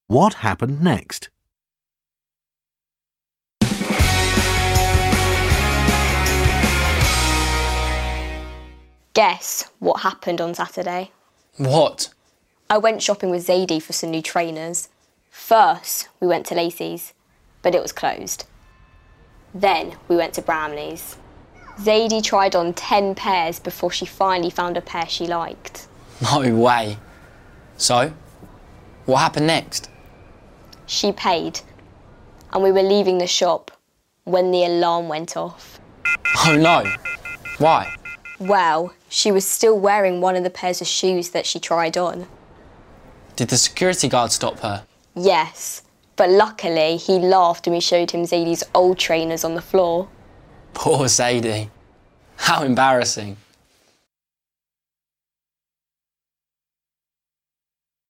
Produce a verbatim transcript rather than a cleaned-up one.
What happened next? Guess what happened on Saturday? What? I went shopping with Zadie for some new trainers. First, we went to Lacey's, but it was closed. Then we went to Bramley's. Zadie tried on ten pairs before she finally found a pair she liked. No way. So, what happened next? She paid, and we were leaving the shop when the alarm went off. Oh no. Why? Well, she was still wearing one of the pairs of shoes that she tried on. Did the security guard stop her? Yes, but luckily he laughed when we showed him Zadie's old trainers on the floor. Poor Zadie. How embarrassing.